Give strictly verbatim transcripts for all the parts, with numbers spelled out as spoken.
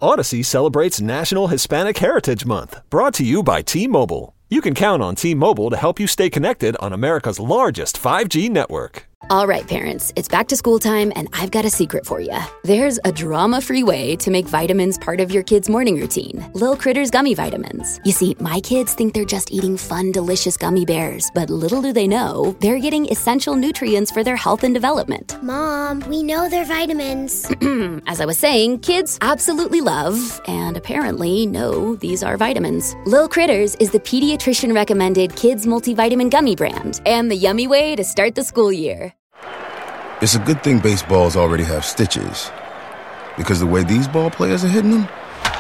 Odyssey celebrates National Hispanic Heritage Month, brought to you by T-Mobile. You can count on T-Mobile to help you stay connected on America's largest five G network. All right, parents, it's back to school time, and I've got a secret for you. There's a drama-free way to make vitamins part of your kid's morning routine. Lil Critters Gummy Vitamins. You see, my kids think they're just eating fun, delicious gummy bears, but little do they know, they're getting essential nutrients for their health and development. Mom, we know they're vitamins. As I was saying, kids absolutely love, and apparently know, these are vitamins. Lil Critters is the pediatrician-recommended kids multivitamin gummy brand, and the yummy way to start the school year. It's a good thing baseballs already have stitches, because the way these ball players are hitting them,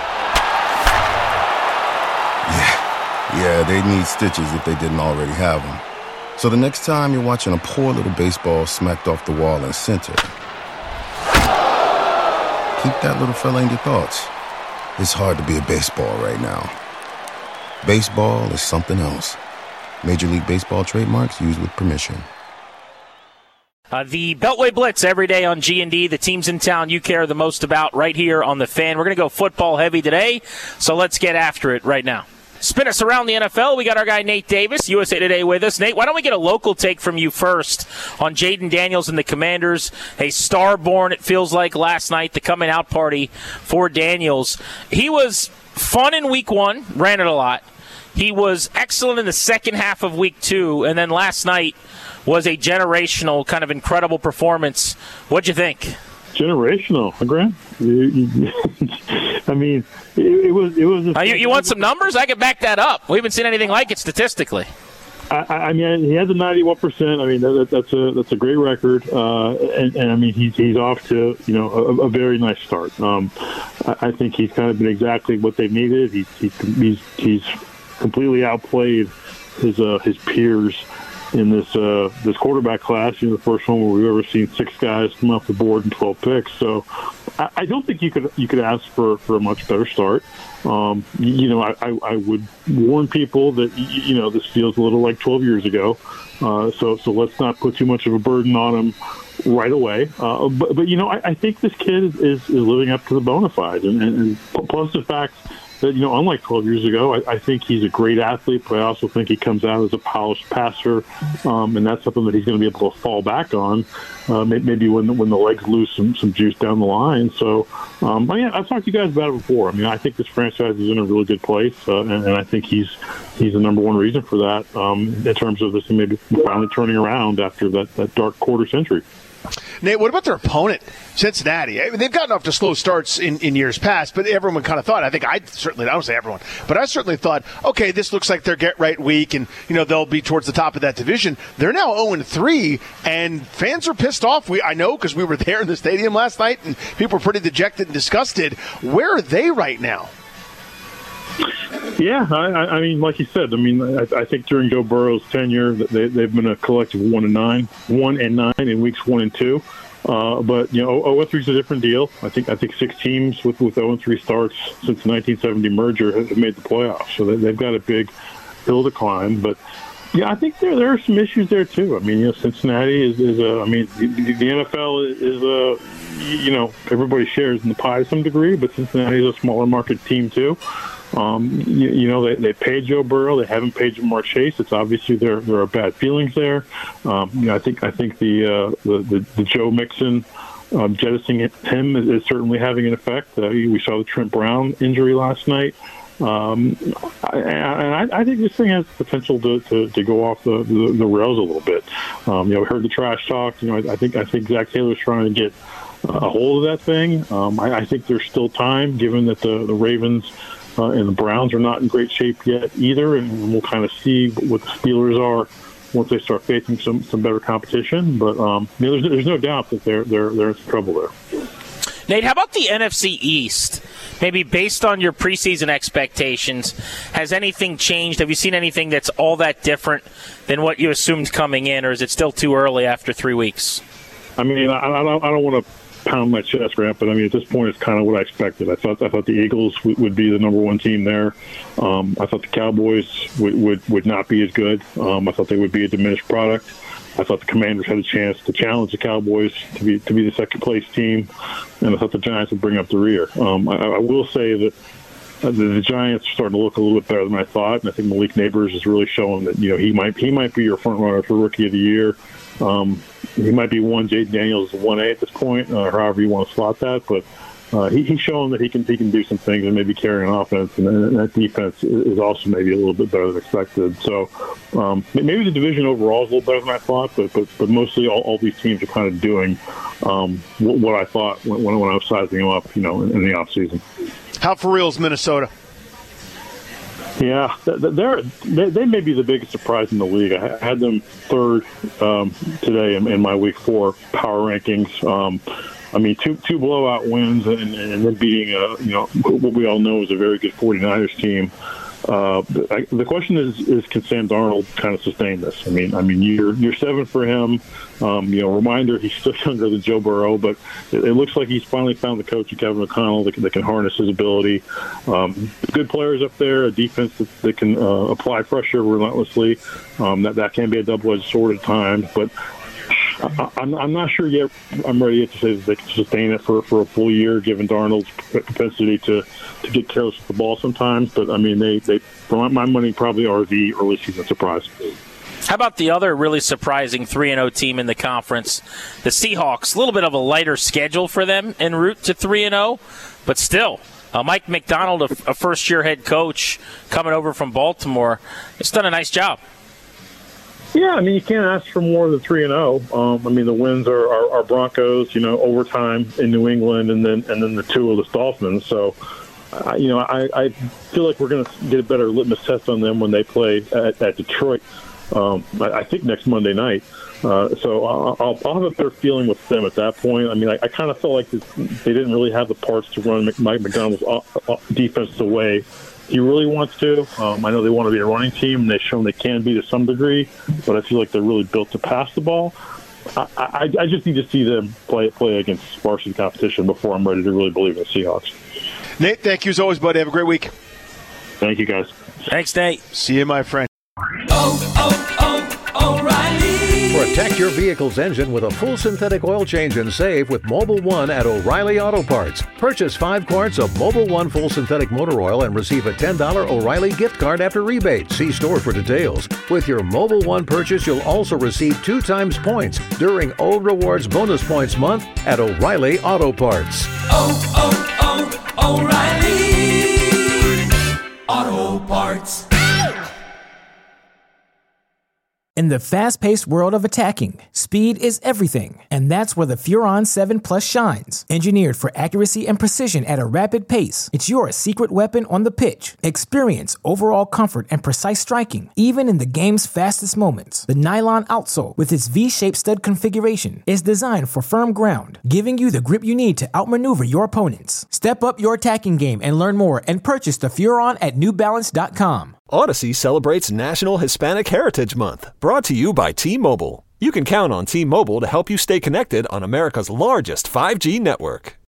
yeah, yeah, they need stitches if they didn't already have them. So the next time you're watching a poor little baseball smacked off the wall in center, keep that little fella in your thoughts. It's hard to be a baseball right now. Baseball is something else. Major League Baseball trademarks used with permission. Uh, the Beltway Blitz every day on G and D. The teams in town you care the most about right here on The Fan. We're going to go football heavy today, so let's get after it right now. Spin us around the N F L. We got our guy Nate Davis, U S A Today, with us. Nate, why don't we get a local take from you first on Jaden Daniels and the Commanders? A star born, it feels like, last night, the coming out party for Daniels. He was fun in week one, ran it a lot. He was excellent in the second half of week two, and then last night was a generational, kind of incredible performance. What'd you think? Generational, Grant. I mean, it, it was it was. A, uh, you, you want some numbers? I can back that up. We haven't seen anything like it statistically. I, I mean, he has a ninety-one percent. I mean, that, that's a that's a great record, uh, and, and I mean, he's he's off to you know a, a very nice start. Um, I, I think he's kind of been exactly what they needed. He's he's he's, he's completely outplayed his uh, his peers in this uh, this quarterback class. You know, the first one where we've ever seen six guys come off the board and twelve picks. So I, I don't think you could you could ask for, for a much better start. Um, you know, I, I, I would warn people that you know this feels a little like twelve years ago. Uh, so so let's not put too much of a burden on him right away. Uh, but but you know, I, I think this kid is, is, is living up to the bona fides, and, and, and plus the fact that, you know, unlike twelve years ago, I, I think he's a great athlete, but I also think he comes out as a polished passer, um, and that's something that he's going to be able to fall back on, uh, maybe when when the legs lose some, some juice down the line. So, um, I mean, I've talked to you guys about it before. I mean, I think this franchise is in a really good place, uh, and, and I think he's he's the number one reason for that um, in terms of this maybe finally turning around after that, that dark quarter century. Nate, what about their opponent, Cincinnati? I mean, they've gotten off to slow starts in, in years past, but everyone kind of thought, I think I certainly, I don't say everyone, but I certainly thought, okay, this looks like their get-right week, and, you know, they'll be towards the top of that division. They're now oh and three, and fans are pissed off. We I know, because we were there in the stadium last night, and people were pretty dejected and disgusted. Where are they right now? Yeah, I, I mean, like you said, I mean, I, I think during Joe Burrow's tenure, they, they've been a collective one and nine, one and nine in weeks one and two. Uh, but you know, oh and three is a different deal. I think I think six teams with with oh and three starts since the nineteen seventy merger have made the playoffs, so they, they've got a big hill to climb. But yeah, I think there there are some issues there too. I mean, you know, Cincinnati is, is a. I mean, the, the N F L is a. You know, everybody shares in the pie to some degree, but Cincinnati is a smaller market team too. Um, you, you know, they, they paid Joe Burrow. They haven't paid Jamar Chase. It's obviously there there are bad feelings there. Um, you know, I think I think the uh, the, the, the Joe Mixon um, jettisoning him is, is certainly having an effect. Uh, we saw the Trent Brown injury last night. Um, I, and I, I think this thing has the potential to, to, to go off the, the, the rails a little bit. Um, you know, we heard the trash talk. You know, I, I think I think Zach Taylor's trying to get a hold of that thing. Um, I, I think there's still time, given that the, the Ravens uh, and the Browns are not in great shape yet either, and we'll kind of see what the Steelers are once they start facing some, some better competition. But um, you know, there's, there's no doubt that they're they're they're in trouble there. Nate, how about the N F C East? Maybe based on your preseason expectations, has anything changed? Have you seen anything that's all that different than what you assumed coming in, or is it still too early after three weeks? I mean, I, I don't I don't want to pound my chest, Grant, but I mean, at this point, it's kind of what I expected. I thought I thought the Eagles w- would be the number one team there. Um, I thought the Cowboys would, would, would not be as good. Um, I thought they would be a diminished product. I thought the Commanders had a chance to challenge the Cowboys to be to be the second place team, and I thought the Giants would bring up the rear. Um, I, I will say that the, the Giants are starting to look a little bit better than I thought, and I think Malik Neighbors is really showing that you know he might he might be your front runner for Rookie of the Year. Um, he might be one. Jayden Daniels is one A at this point, or however you want to slot that, but. Uh, he, he's shown that he can he can do some things and maybe carry an offense, and, and that defense is also maybe a little bit better than expected. So um, maybe the division overall is a little better than I thought, but but, but mostly all, all these teams are kind of doing um, what, what I thought when, when I was sizing them up, you know, in, in the offseason. How for real is Minnesota? Yeah, they're, they they may be the biggest surprise in the league. I had them third um, today in, in my Week Four power rankings. Um, I mean, two two blowout wins and, and then beating, a, you know, what we all know is a very good 49ers team. Uh, I, the question is, is can Sam Darnold kind of sustain this? I mean, I mean, you're you're seven for him. Um, you know, reminder, he's still younger than Joe Burrow, but it, it looks like he's finally found the coach, Kevin O'Connell, that can, that can harness his ability. Um, good players up there, a defense that, that can uh, apply pressure relentlessly. Um, that that can be a double-edged sword at times, but. I, I'm, I'm not sure yet. I'm ready yet to say that they can sustain it for, for a full year, given Darnold's propensity to, to get careless with the ball sometimes. But, I mean, they, they for my money, probably are the early season surprise. How about the other really surprising three and oh team in the conference, the Seahawks? A little bit of a lighter schedule for them en route to three and oh, but still. Uh, Mike McDonald, a, a first-year head coach coming over from Baltimore, has done a nice job. Yeah, I mean, you can't ask for more than three and zero. Um, I mean, the wins are, are, are Broncos, you know, overtime in New England, and then and then the two of the Dolphins. So, uh, you know, I, I feel like we're going to get a better litmus test on them when they play at, at Detroit. Um, I, I think next Monday night. Uh, so I'll, I'll, I'll have a better feeling with them at that point. I mean, I, I kind of felt like this, they didn't really have the parts to run Mike McDonald's defense the way he really wants to. Um, I know they want to be a running team, and they've shown they can be to some degree, but I feel like they're really built to pass the ball. I, I, I just need to see them play play against varsity competition before I'm ready to really believe in the Seahawks. Nate, thank you as always, buddy. Have a great week. Thank you, guys. Thanks, Nate. See you, my friend. Oh, oh, oh, O'Reilly. Protect your vehicle's engine with a full synthetic oil change and save with Mobil one at O'Reilly Auto Parts. Purchase five quarts of Mobil one full synthetic motor oil and receive a ten dollars O'Reilly gift card after rebate. See store for details. With your Mobil one purchase, you'll also receive two times points during O Rewards Bonus Points Month at O'Reilly Auto Parts. Oh, oh, oh, O'Reilly Auto Parts. In the fast-paced world of attacking, speed is everything, and that's where the Furon seven Plus shines. Engineered for accuracy and precision at a rapid pace, it's your secret weapon on the pitch. Experience overall comfort and precise striking, even in the game's fastest moments. The nylon outsole, with its V-shaped stud configuration, is designed for firm ground, giving you the grip you need to outmaneuver your opponents. Step up your attacking game and learn more and purchase the Furon at New Balance dot com. Odyssey celebrates National Hispanic Heritage Month, brought to you by T-Mobile. You can count on T-Mobile to help you stay connected on America's largest five G network.